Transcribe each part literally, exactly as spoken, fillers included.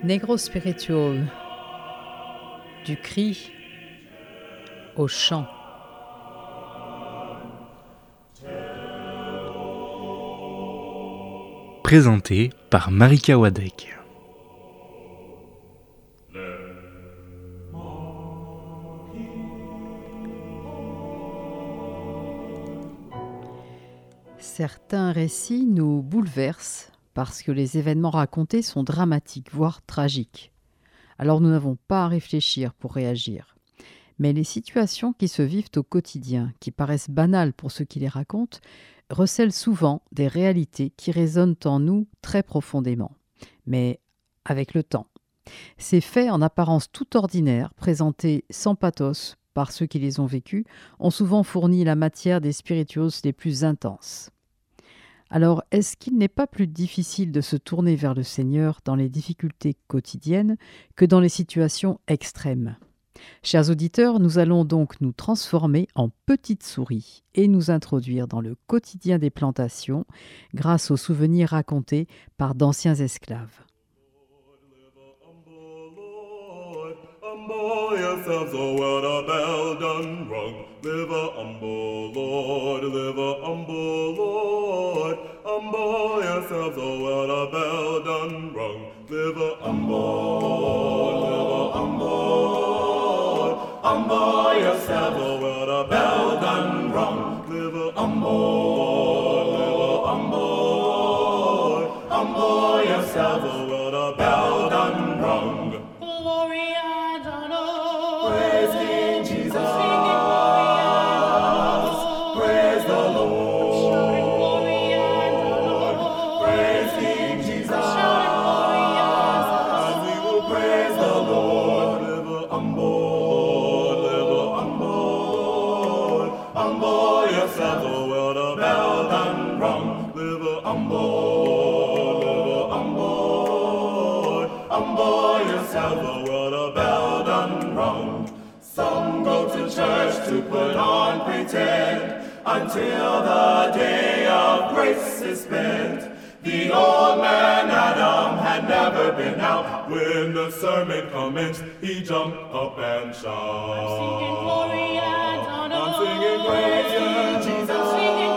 Negro Spiritual, du cri au chant. Présenté par Marika Wadek. Certains récits nous bouleversent parce que les événements racontés sont dramatiques, voire tragiques. Alors nous n'avons pas à réfléchir pour réagir. Mais les situations qui se vivent au quotidien, qui paraissent banales pour ceux qui les racontent, recèlent souvent des réalités qui résonnent en nous très profondément, mais avec le temps. Ces faits en apparence tout ordinaires, présentés sans pathos par ceux qui les ont vécus, ont souvent fourni la matière des spirituals les plus intenses. Alors, est-ce qu'il n'est pas plus difficile de se tourner vers le Seigneur dans les difficultés quotidiennes que dans les situations extrêmes ? Chers auditeurs, nous allons donc nous transformer en petites souris et nous introduire dans le quotidien des plantations grâce aux souvenirs racontés par d'anciens esclaves. Humble yourselves, O world, a bell done rung. Live a humble Lord, live a humble Lord. Humble yourselves, O world, a bell done rung. Live a humble Lord, live a humble Lord. Humble yourselves, O world, a bell done rung. Live a humble Lord, live a humble Lord. Humble yourselves, O world, a bell done rung. Praise King Jesus. Praise the Lord. Praise King Jesus. And we will praise the Lord. Live a humble Lord, live a humble Lord. Humble yourself, the world, a bell done rung. Live a humble Lord, live a humble Lord. Humble yourself, the world, a bell done rung. Some go to church to put on pretend until the day of grace is spent. The old man Adam had never been out. When the sermon commenced, he jumped up and shouted. I'm singing glory and honor. I'm singing praise to Jesus.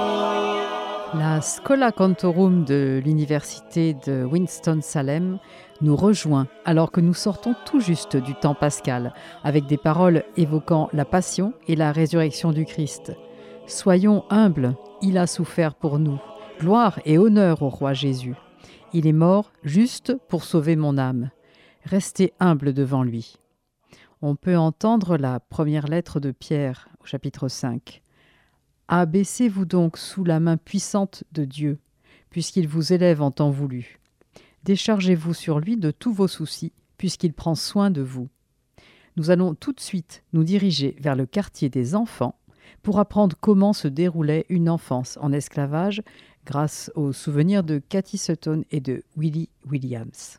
La Schola Cantorum de l'université de Winston-Salem nous rejoint alors que nous sortons tout juste du temps pascal, avec des paroles évoquant la passion et la résurrection du Christ. Soyons humbles, il a souffert pour nous. Gloire et honneur au roi Jésus. Il est mort juste pour sauver mon âme. Restez humbles devant lui. On peut entendre la première lettre de Pierre au chapitre cinq. Abaissez-vous donc sous la main puissante de Dieu, puisqu'il vous élève en temps voulu. Déchargez-vous sur lui de tous vos soucis, puisqu'il prend soin de vous. Nous allons tout de suite nous diriger vers le quartier des enfants pour apprendre comment se déroulait une enfance en esclavage grâce aux souvenirs de Cathy Sutton et de Willie Williams.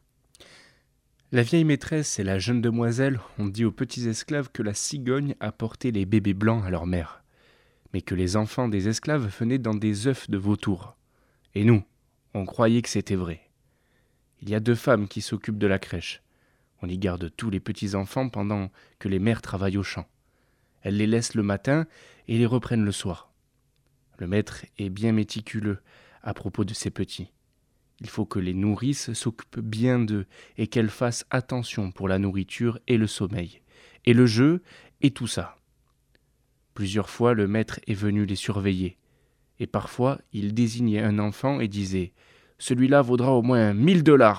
La vieille maîtresse et la jeune demoiselle ont dit aux petits esclaves que la cigogne apportait les bébés blancs à leur mère, mais que les enfants des esclaves venaient dans des œufs de vautour. Et nous, on croyait que c'était vrai. Il y a deux femmes qui s'occupent de la crèche. On y garde tous les petits-enfants pendant que les mères travaillent au champ. Elles les laissent le matin et les reprennent le soir. Le maître est bien méticuleux à propos de ces petits. Il faut que les nourrices s'occupent bien d'eux et qu'elles fassent attention pour la nourriture et le sommeil, et le jeu et tout ça. Plusieurs fois, le maître est venu les surveiller, et parfois, il désignait un enfant et disait « Celui-là vaudra au moins mille dollars !»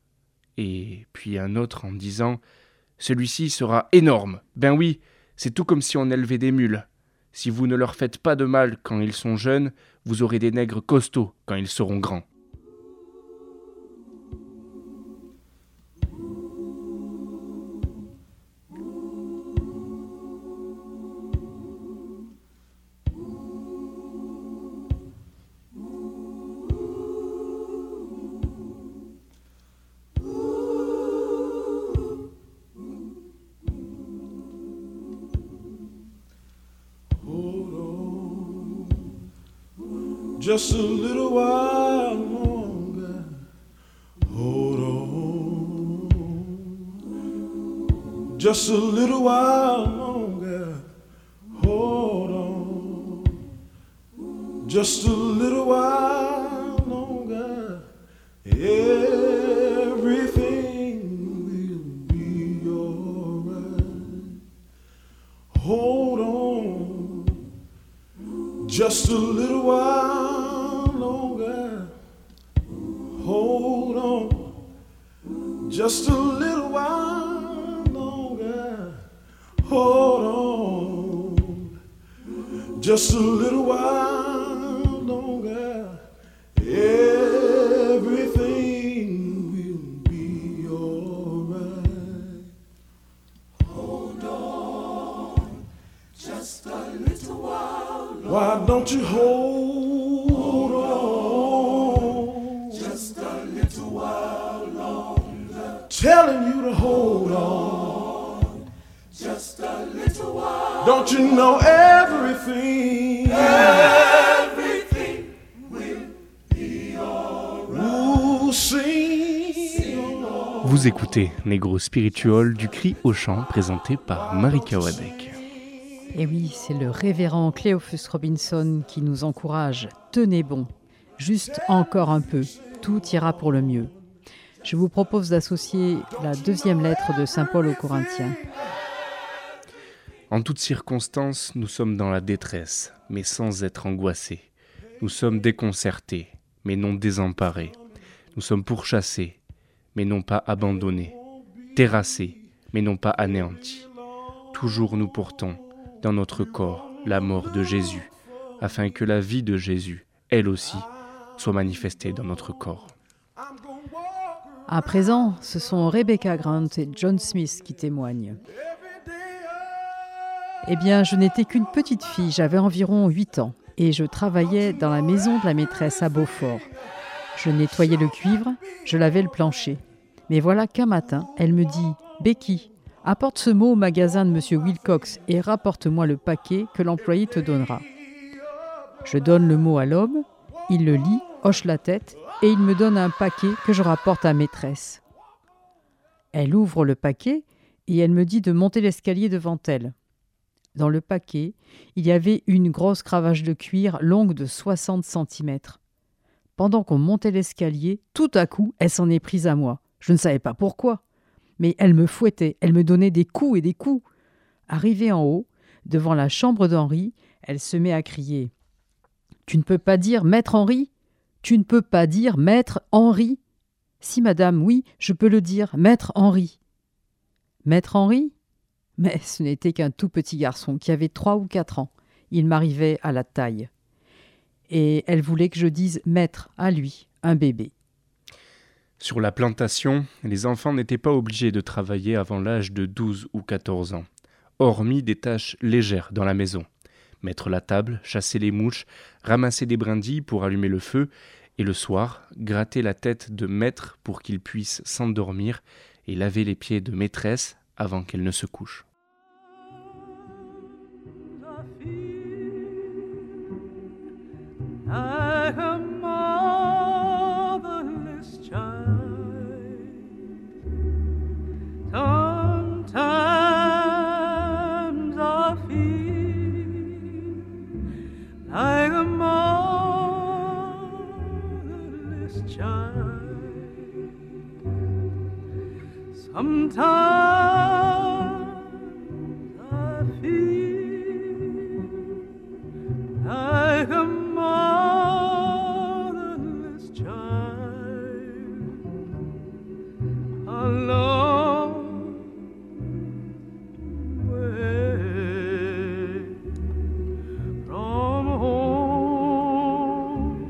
Et puis un autre en disant « Celui-ci sera énorme !» Ben oui, c'est tout comme si on élevait des mules. Si vous ne leur faites pas de mal quand ils sont jeunes, vous aurez des nègres costauds quand ils seront grands. Just a little while longer. Hold on. just a little while longer. Hold on, just a little while longer. Everything will be alright. Hold on, just a little while longer. Hold on, just a little while longer. Hold on, just a little while longer. Everything will be alright. Hold on, just a little while longer. Why don't you hold on? Just a little while longer. Telling you to hold on. Just a little while. Don't you know everything? Everything will be alright. Ooh, sing. Vous écoutez Negro Spiritual du Cri au Chant, présenté par Marika Wadek. Et oui, c'est le révérend Cleophus Robinson qui nous encourage. Tenez bon, juste encore un peu, tout ira pour le mieux. Je vous propose d'associer la deuxième lettre de saint Paul aux Corinthiens. En toutes circonstances, nous sommes dans la détresse, mais sans être angoissés. Nous sommes déconcertés, mais non désemparés. Nous sommes pourchassés, mais non pas abandonnés. Terrassés, mais non pas anéantis. Toujours nous portons dans notre corps la mort de Jésus, afin que la vie de Jésus, elle aussi, soit manifestée dans notre corps. À présent, ce sont Rebecca Grant et John Smith qui témoignent. Eh bien, je n'étais qu'une petite fille, j'avais environ huit ans, et je travaillais dans la maison de la maîtresse à Beaufort. Je nettoyais le cuivre, je lavais le plancher. Mais voilà qu'un matin, elle me dit « Becky, apporte ce mot au magasin de monsieur Wilcox et rapporte-moi le paquet que l'employé te donnera. » Je donne le mot à l'homme, il le lit, hoche la tête et il me donne un paquet que je rapporte à maîtresse. Elle ouvre le paquet et elle me dit de monter l'escalier devant elle. Dans le paquet, il y avait une grosse cravache de cuir longue de soixante centimètres. Pendant qu'on montait l'escalier, tout à coup, elle s'en est prise à moi. Je ne savais pas pourquoi, mais elle me fouettait, elle me donnait des coups et des coups. Arrivée en haut, devant la chambre d'Henri, elle se met à crier « Tu ne peux pas dire Maître Henri ? Tu ne peux pas dire Maître Henri ? Si, madame, oui, je peux le dire, Maître Henri. » Maître Henri ? Mais ce n'était qu'un tout petit garçon qui avait trois ou quatre ans. Il m'arrivait à la taille. Et elle voulait que je dise maître à lui, un bébé. Sur la plantation, les enfants n'étaient pas obligés de travailler avant l'âge de douze ou quatorze ans, hormis des tâches légères dans la maison. Mettre la table, chasser les mouches, ramasser des brindilles pour allumer le feu, et le soir, gratter la tête de maître pour qu'il puisse s'endormir et laver les pieds de maîtresse avant qu'elle ne se couche. Like a motherless child, sometimes I feel like a motherless child. Sometimes I feel like a motherless child, a long way from home,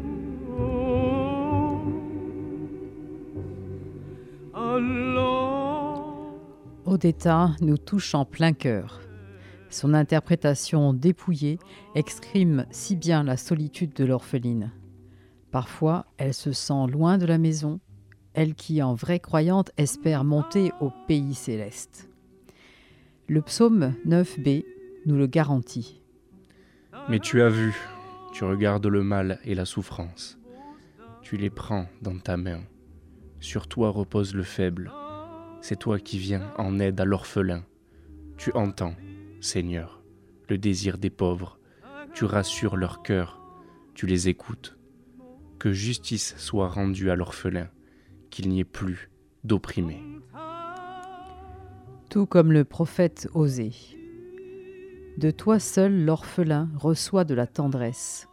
a long. Odetta nous touche en plein cœur. Son interprétation dépouillée exprime si bien la solitude de l'orpheline. Parfois, elle se sent loin de la maison, elle qui, en vraie croyante, espère monter au pays céleste. Le psaume neuf b nous le garantit. Mais tu as vu, tu regardes le mal et la souffrance. Tu les prends dans ta main. Sur toi repose le faible. C'est toi qui viens en aide à l'orphelin. Tu entends, Seigneur, le désir des pauvres, tu rassures leur cœur, tu les écoutes. Que justice soit rendue à l'orphelin, qu'il n'y ait plus d'opprimés. Tout comme le prophète Osée. De toi seul l'orphelin reçoit de la tendresse.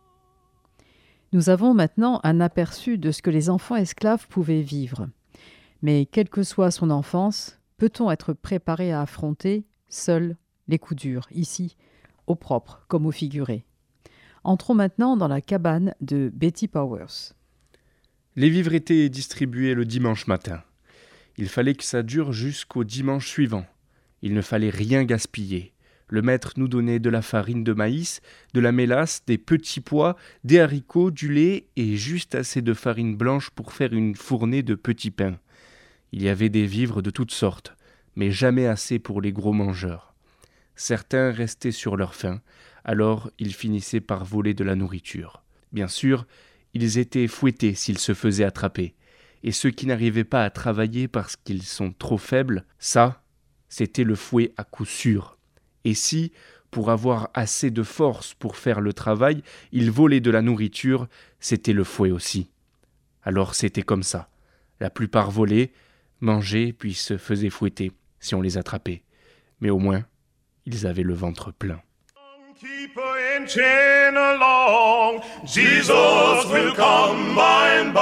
Nous avons maintenant un aperçu de ce que les enfants esclaves pouvaient vivre. Mais quelle que soit son enfance, peut-on être préparé à affronter, seul, les coups durs, ici, au propre comme au figuré. Entrons maintenant dans la cabane de Betty Powers. Les vivres étaient distribués le dimanche matin. Il fallait que ça dure jusqu'au dimanche suivant. Il ne fallait rien gaspiller. Le maître nous donnait de la farine de maïs, de la mélasse, des petits pois, des haricots, du lait et juste assez de farine blanche pour faire une fournée de petits pains. Il y avait des vivres de toutes sortes, mais jamais assez pour les gros mangeurs. Certains restaient sur leur faim, alors ils finissaient par voler de la nourriture. Bien sûr, ils étaient fouettés s'ils se faisaient attraper. Et ceux qui n'arrivaient pas à travailler parce qu'ils sont trop faibles, ça, c'était le fouet à coup sûr. Et si, pour avoir assez de force pour faire le travail, ils volaient de la nourriture, c'était le fouet aussi. Alors c'était comme ça. La plupart volaient, mangeaient, puis se faisaient fouetter, si on les attrapait. Mais au moins, ils avaient le ventre plein. Keep a inching along, Jesus will come by and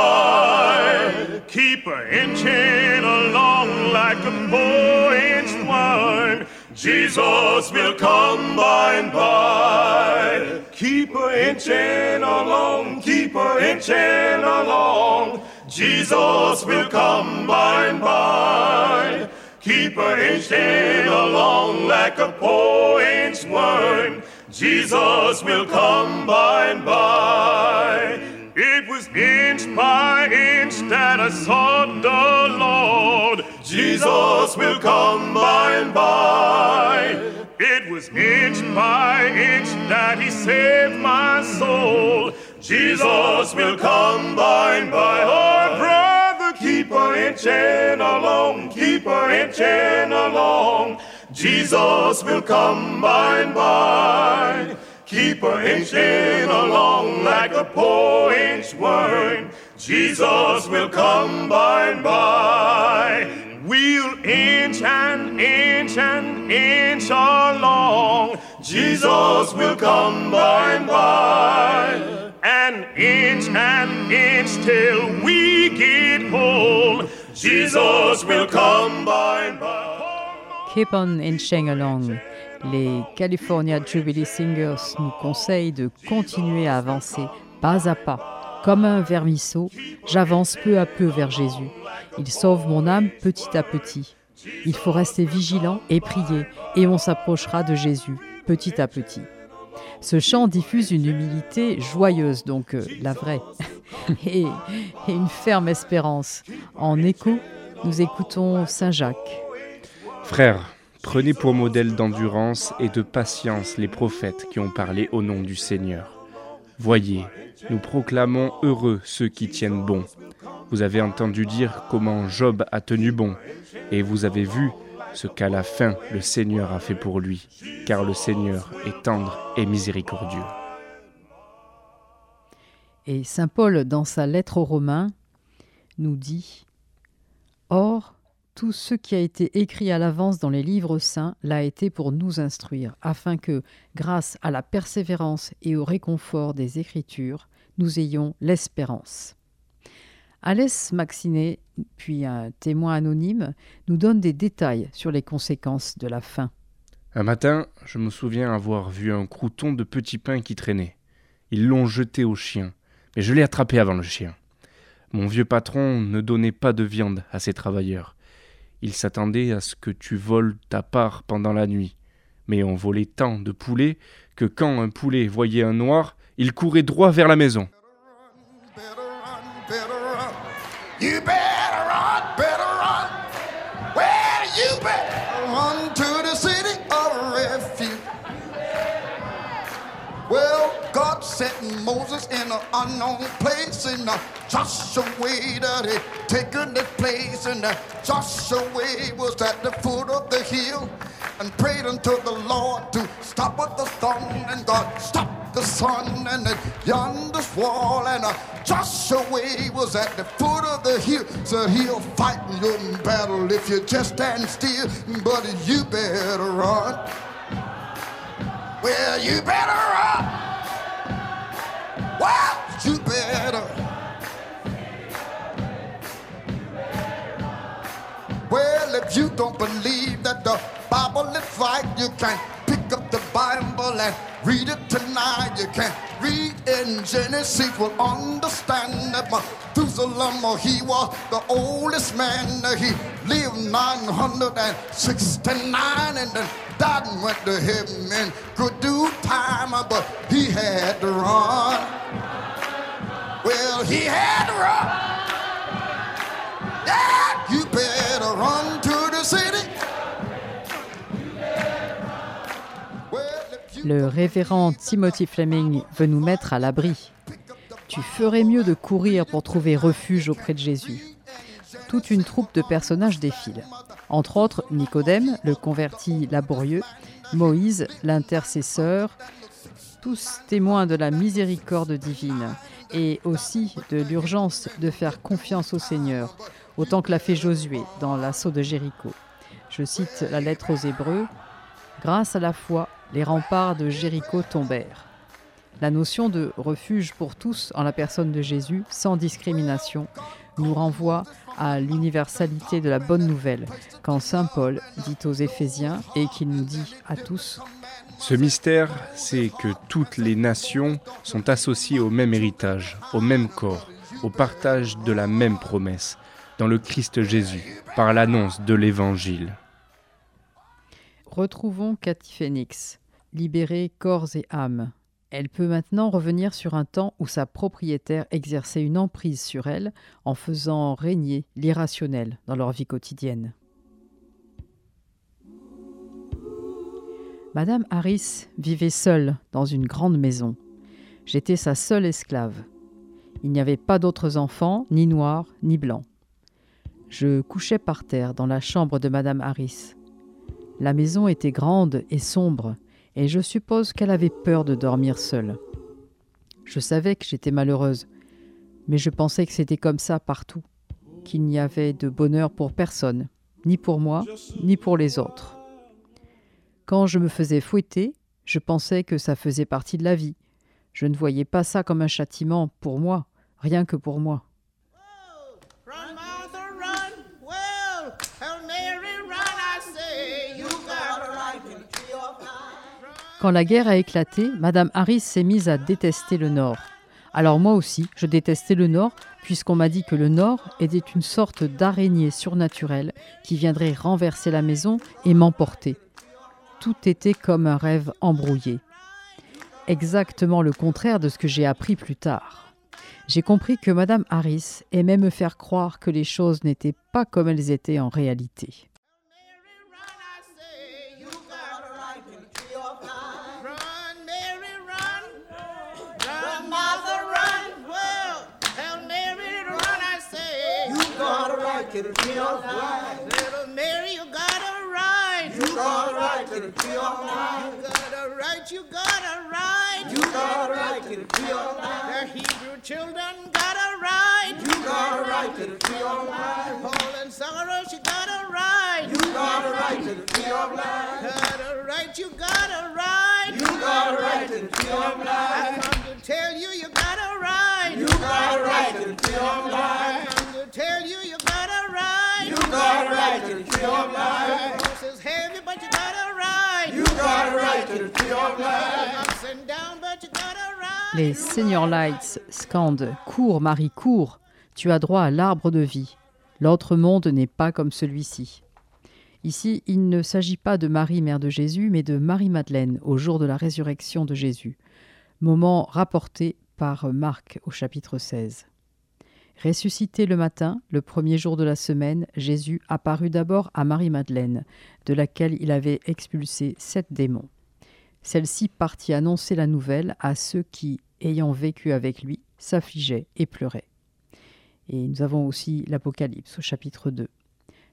by. Keep a inching along like a four-inch wine, Jesus will come by and by. Keep a inching along, keep a inching along, Jesus will come by and by. Keep a inching along like a four-inch wine, Jesus will come by and by. It was inch by inch that I sought the Lord, Jesus will come by and by. It was inch by inch that He saved my soul, Jesus will come by and by. Oh, brother, keep a inching along, keep a inching along, Jesus will come by and by. Keep a inching along like a four-inch wine, Jesus will come by and by. We'll inch and inch and inch along, Jesus will come by and by. An inch and inch till we get home, Jesus will come by and by. Keep on inching along. Les California Jubilee Singers nous conseillent de continuer à avancer pas à pas. Comme un vermisseau, j'avance peu à peu vers Jésus. Il sauve mon âme petit à petit. Il faut rester vigilant et prier, et on s'approchera de Jésus petit à petit. Ce chant diffuse une humilité joyeuse, donc euh, la vraie, et, et une ferme espérance. En écho, nous écoutons Saint Jacques. Frères, prenez pour modèle d'endurance et de patience les prophètes qui ont parlé au nom du Seigneur. Voyez, nous proclamons heureux ceux qui tiennent bon. Vous avez entendu dire comment Job a tenu bon, et vous avez vu ce qu'à la fin le Seigneur a fait pour lui, car le Seigneur est tendre et miséricordieux. Et saint Paul, dans sa lettre aux Romains, nous dit « Or, tout ce qui a été écrit à l'avance dans les livres saints l'a été pour nous instruire, afin que, grâce à la persévérance et au réconfort des Écritures, nous ayons l'espérance. » Alès Maxinet, puis un témoin anonyme, nous donne des détails sur les conséquences de la faim. Un matin, je me souviens avoir vu un crouton de petits pains qui traînait. Ils l'ont jeté au chien, mais je l'ai attrapé avant le chien. Mon vieux patron ne donnait pas de viande à ses travailleurs. Il s'attendait à ce que tu voles ta part pendant la nuit. Mais on volait tant de poulets que quand un poulet voyait un noir, il courait droit vers la maison. You better run, better run. Well, you better run to the city of refuge. Well, God sent Moses in an unknown place, and uh, Joshua that he taken that place, and uh, Joshua was at the foot of the hill. and prayed unto the Lord to stop with the storm, and God stopped the sun, and then yonder's wall, and uh, Joshua was at the foot of the hill, so he'll fight your battle if you just stand still, but you better run. Well, you better run. Well, you better. Well, if you don't believe that the Bible is right, you can pick up the Bible and read it tonight. You can read in Genesis, will understand that Methuselah, he was the oldest man. He lived nine hundred sixty-nine and then died and went to heaven in good due time, but he had to run. Well, he had to run. Yeah, you better run to the city. Le révérend Timothy Fleming veut nous mettre à l'abri. Tu ferais mieux de courir pour trouver refuge auprès de Jésus. Toute une troupe de personnages défile. Entre autres, Nicodème, le converti laborieux, Moïse, l'intercesseur, tous témoins de la miséricorde divine et aussi de l'urgence de faire confiance au Seigneur, autant que l'a fait Josué dans l'assaut de Jéricho. Je cite la lettre aux Hébreux. « Grâce à la foi, les remparts de Jéricho tombèrent. » La notion de refuge pour tous en la personne de Jésus, sans discrimination, nous renvoie à l'universalité de la bonne nouvelle, quand saint Paul dit aux Éphésiens et qu'il nous dit à tous. Ce mystère, c'est que toutes les nations sont associées au même héritage, au même corps, au partage de la même promesse, dans le Christ Jésus, par l'annonce de l'Évangile. Retrouvons Cathy Phoenix, libérée corps et âme. Elle peut maintenant revenir sur un temps où sa propriétaire exerçait une emprise sur elle en faisant régner l'irrationnel dans leur vie quotidienne. Madame Harris vivait seule dans une grande maison. J'étais sa seule esclave. Il n'y avait pas d'autres enfants, ni noirs, ni blancs. Je couchais par terre dans la chambre de Madame Harris. La maison était grande et sombre, et je suppose qu'elle avait peur de dormir seule. Je savais que j'étais malheureuse, mais je pensais que c'était comme ça partout, qu'il n'y avait de bonheur pour personne, ni pour moi, ni pour les autres. Quand je me faisais fouetter, je pensais que ça faisait partie de la vie. Je ne voyais pas ça comme un châtiment pour moi, rien que pour moi. Quand la guerre a éclaté, Madame Harris s'est mise à détester le Nord. Alors moi aussi, je détestais le Nord, puisqu'on m'a dit que le Nord était une sorte d'araignée surnaturelle qui viendrait renverser la maison et m'emporter. Tout était comme un rêve embrouillé. Exactement le contraire de ce que j'ai appris plus tard. J'ai compris que Madame Harris aimait me faire croire que les choses n'étaient pas comme elles étaient en réalité. To the tree of life. Little Mary, you got a right. You got a right to the tree of life. You got a right, you got a right. You got a right to the tree of life. The Hebrew children got a right. You got a right to the tree of life. Paul and Cyrus, you got a right. You got a right to the tree of life. Got a right, you got a right. You got a right to the tree of life. I come to tell you, you got a right. You got a right to the tree of life. I come to tell you, you got a right. You got a right to the tree of life. The cross is heavy, but you got a right. You got a right to the tree of life. Ups and down, but you got a right. Les Senior Lights scandent « Cours, Marie, cours ! Tu as droit à l'arbre de vie. L'autre monde n'est pas comme celui-ci. » Ici, il ne s'agit pas de Marie, mère de Jésus, mais de Marie-Madeleine, au jour de la résurrection de Jésus. Moment rapporté par Marc au chapitre seize. Ressuscité le matin, le premier jour de la semaine, Jésus apparut d'abord à Marie-Madeleine, de laquelle il avait expulsé sept démons. Celle-ci partit annoncer la nouvelle à ceux qui, ayant vécu avec lui, s'affligeaient et pleuraient. Et nous avons aussi l'Apocalypse au chapitre deux.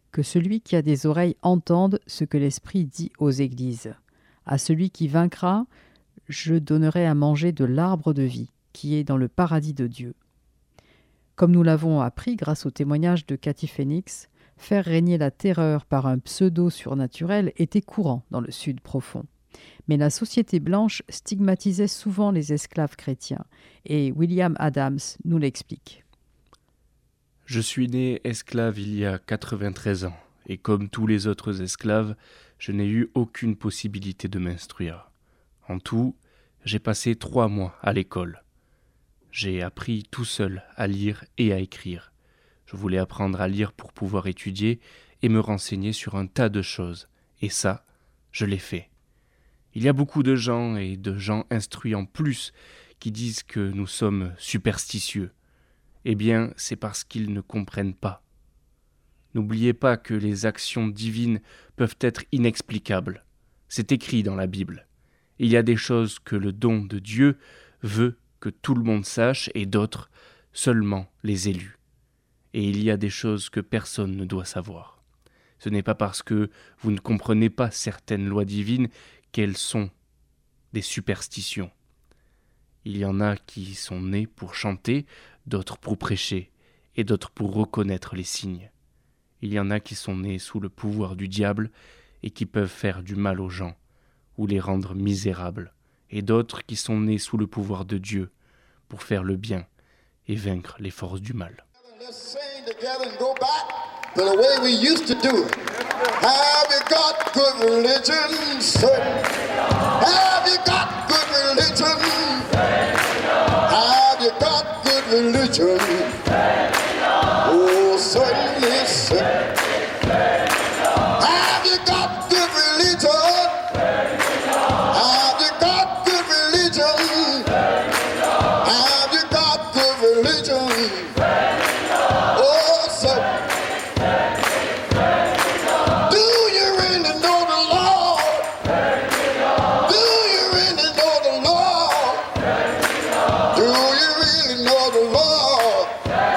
Que celui qui a des oreilles entende ce que l'Esprit dit aux églises. À celui qui vaincra, je donnerai à manger de l'arbre de vie, qui est dans le paradis de Dieu. » Comme nous l'avons appris grâce au témoignage de Cathy Phoenix, faire régner la terreur par un pseudo-surnaturel était courant dans le Sud profond. Mais la société blanche stigmatisait souvent les esclaves chrétiens, et William Adams nous l'explique. Je suis né esclave il y a quatre-vingt-treize ans, et comme tous les autres esclaves, je n'ai eu aucune possibilité de m'instruire. En tout, j'ai passé trois mois à l'école. J'ai appris tout seul à lire et à écrire. Je voulais apprendre à lire pour pouvoir étudier et me renseigner sur un tas de choses, et ça, je l'ai fait. Il y a beaucoup de gens et de gens instruits en plus qui disent que nous sommes superstitieux. Eh bien, c'est parce qu'ils ne comprennent pas. N'oubliez pas que les actions divines peuvent être inexplicables. C'est écrit dans la Bible. Il y a des choses que le don de Dieu veut que tout le monde sache et d'autres seulement les élus. Et il y a des choses que personne ne doit savoir. Ce n'est pas parce que vous ne comprenez pas certaines lois divines qu'elles sont des superstitions. Il y en a qui sont nés pour chanter, d'autres pour prêcher, et d'autres pour reconnaître les signes. Il y en a qui sont nés sous le pouvoir du diable et qui peuvent faire du mal aux gens, ou les rendre misérables, et d'autres qui sont nés sous le pouvoir de Dieu pour faire le bien et vaincre les forces du mal. Let's sing together and go back to the way we used to do it. Have you got good religion, sir? Have you got good religion? Have you got good religion? Oh, certainly, sir. Have you got good religion? Have you got good religion? Have you got good religion? Oh, sir. Do you really know the Lord? Do you really know the Lord? Do you really know the Lord?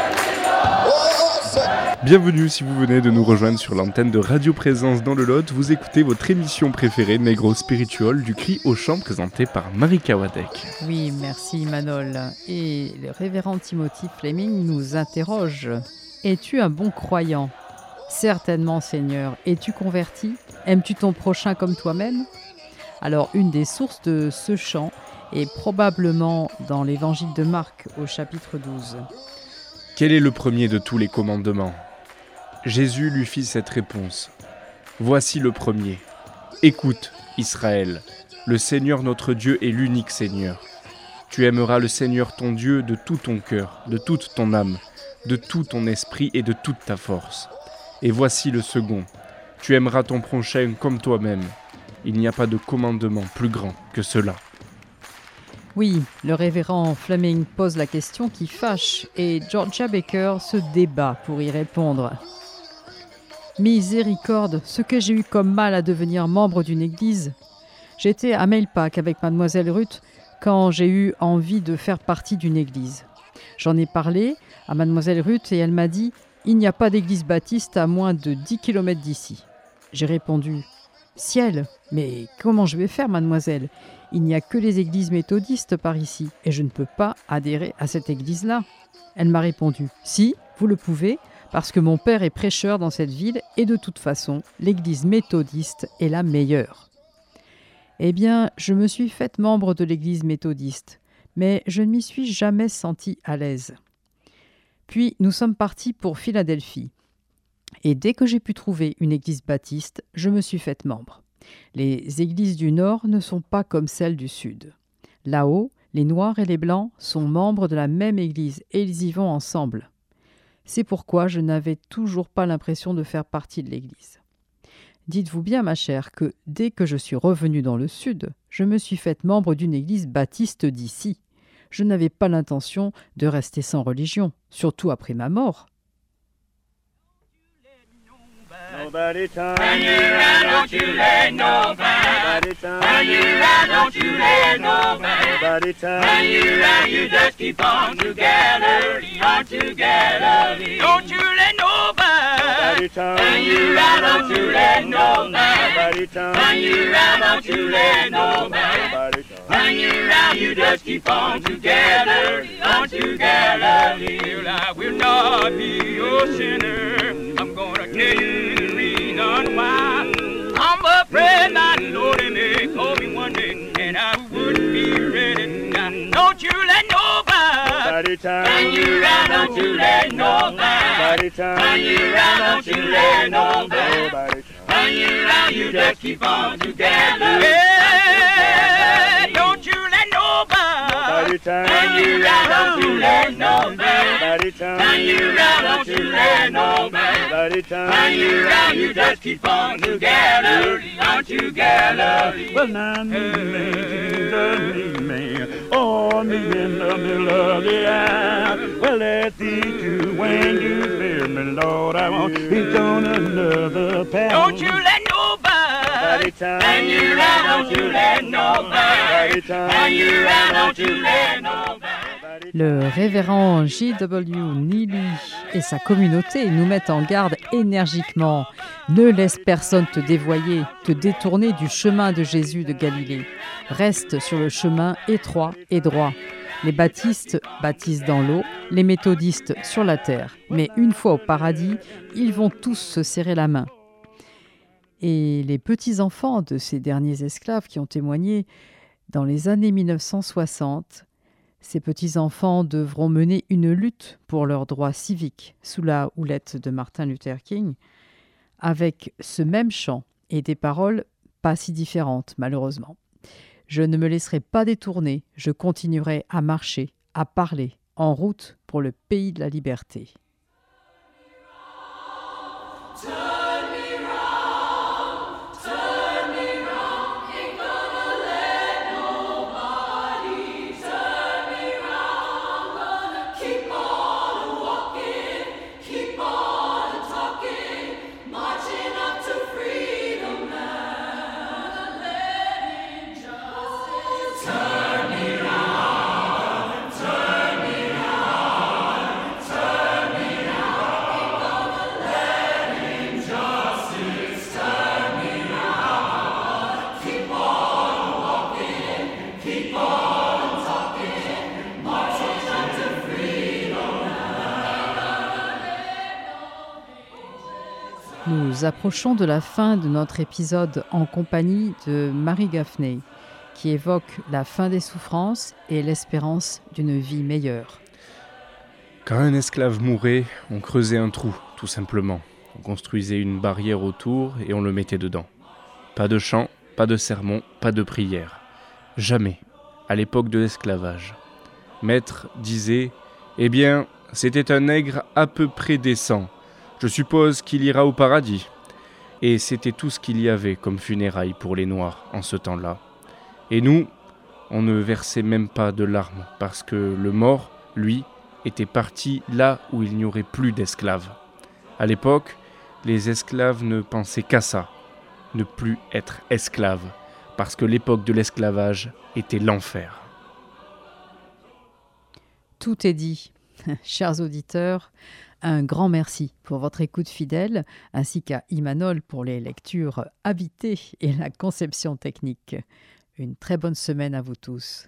Oh, sir. Bienvenue si vous venez de nous rejoindre sur l'antenne de Radio Présence dans le Lot. Vous écoutez votre émission préférée, Negro Spiritual, du cri au chant, présentée par Marika Wadek. Oui, merci Manol. Et le révérend Timothy Fleming nous interroge. Es-tu un bon croyant ? Certainement, Seigneur. Es-tu converti ? Aimes-tu ton prochain comme toi-même ? Alors, une des sources de ce chant est probablement dans l'évangile de Marc au chapitre douze. Quel est le premier de tous les commandements ? Jésus lui fit cette réponse. Voici le premier. Écoute, Israël, le Seigneur notre Dieu est l'unique Seigneur. Tu aimeras le Seigneur ton Dieu de tout ton cœur, de toute ton âme, de tout ton esprit et de toute ta force. Et voici le second. Tu aimeras ton prochain comme toi-même. Il n'y a pas de commandement plus grand que cela. Oui, le révérend Fleming pose la question qui fâche et Georgia Baker se débat pour y répondre. Miséricorde, ce que j'ai eu comme mal à devenir membre d'une église. J'étais à Mailpack avec mademoiselle Ruth quand j'ai eu envie de faire partie d'une église. J'en ai parlé à mademoiselle Ruth et elle m'a dit « Il n'y a pas d'église baptiste à moins de dix kilomètres d'ici ». J'ai répondu « Ciel, mais comment je vais faire, mademoiselle ? Il n'y a que les églises méthodistes par ici et je ne peux pas adhérer à cette église-là. » Elle m'a répondu « Si, vous le pouvez, parce que mon père est prêcheur dans cette ville et de toute façon, l'église méthodiste est la meilleure. » Eh bien, je me suis faite membre de l'église méthodiste, mais je ne m'y suis jamais sentie à l'aise. Puis, nous sommes partis pour Philadelphie. Et dès que j'ai pu trouver une église baptiste, je me suis faite membre. Les églises du Nord ne sont pas comme celles du Sud. Là-haut, les Noirs et les Blancs sont membres de la même église et ils y vont ensemble. C'est pourquoi je n'avais toujours pas l'impression de faire partie de l'église. Dites-vous bien, ma chère, que dès que je suis revenue dans le Sud, je me suis faite membre d'une église baptiste d'ici. Je n'avais pas l'intention de rester sans religion, surtout après ma mort. Nobody time. When you ride, don't you let nobody. Nobody time. When you ride, don't you let nobody. Nobody time. When you ride, you just keep on together, on together. Don't you let nobody. Nobody turn Turn you round, don't you let nobody. Nobody turn Turn you round, don't you let nobody. Nobody turn Turn you round, you just keep on together, on together. Till I will not be your sinner. I'm gonna tell you the reason why. I'm afraid my Lord may call me one day, and I wouldn't be ready. Now, don't you let nobody. Nobody turn Turn you round, don't you let nobody. Nobody turn Turn you round, don't you let nobody. Nobody turn Turn you round, you just keep on together. Yeah, don't you let nobody. Nobody turn Turn you round, don't you let nobody. Nobody turn Turn you round, don't you let nobody. Nobody turn Turn you round, you just keep on together, on together. Well, now, meet me, Jesus, meet me. Oh, meet me in the middle of the air. Well, let's see you when you feel me, Lord. I want you on another path. Don't you let nobody. Nobody turn Turn you round, don't you let nobody. Nobody turn Turn you round, don't you let nobody. Le révérend J W Neely et sa communauté nous mettent en garde énergiquement. Ne laisse personne te dévoyer, te détourner du chemin de Jésus de Galilée. Reste sur le chemin étroit et droit. Les baptistes baptisent dans l'eau, les méthodistes sur la terre. Mais une fois au paradis, ils vont tous se serrer la main. Et les petits-enfants de ces derniers esclaves qui ont témoigné dans les années mille neuf cent soixante, ces petits-enfants devront mener une lutte pour leurs droits civiques sous la houlette de Martin Luther King, avec ce même chant et des paroles pas si différentes, malheureusement. Je ne me laisserai pas détourner, je continuerai à marcher, à parler, en route pour le pays de la liberté. Nous approchons de la fin de notre épisode en compagnie de Mary Gaffney, qui évoque la fin des souffrances et l'espérance d'une vie meilleure. Quand un esclave mourait, on creusait un trou, tout simplement. On construisait une barrière autour et on le mettait dedans. Pas de chant, pas de sermon, pas de prière. Jamais, à l'époque de l'esclavage. Maître disait « Eh bien, c'était un nègre à peu près décent. Je suppose qu'il ira au paradis. » Et c'était tout ce qu'il y avait comme funérailles pour les Noirs en ce temps-là. Et nous, on ne versait même pas de larmes parce que le mort, lui, était parti là où il n'y aurait plus d'esclaves. À l'époque, les esclaves ne pensaient qu'à ça, ne plus être esclaves, parce que l'époque de l'esclavage était l'enfer. Tout est dit. Chers auditeurs, un grand merci pour votre écoute fidèle, ainsi qu'à Imanol pour les lectures habitées et la conception technique. Une très bonne semaine à vous tous.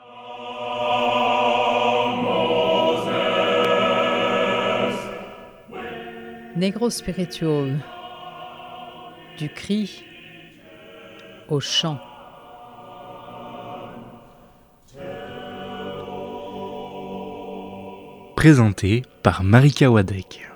Negro Spiritual, du cri au chant. Présenté par Marika Wadek.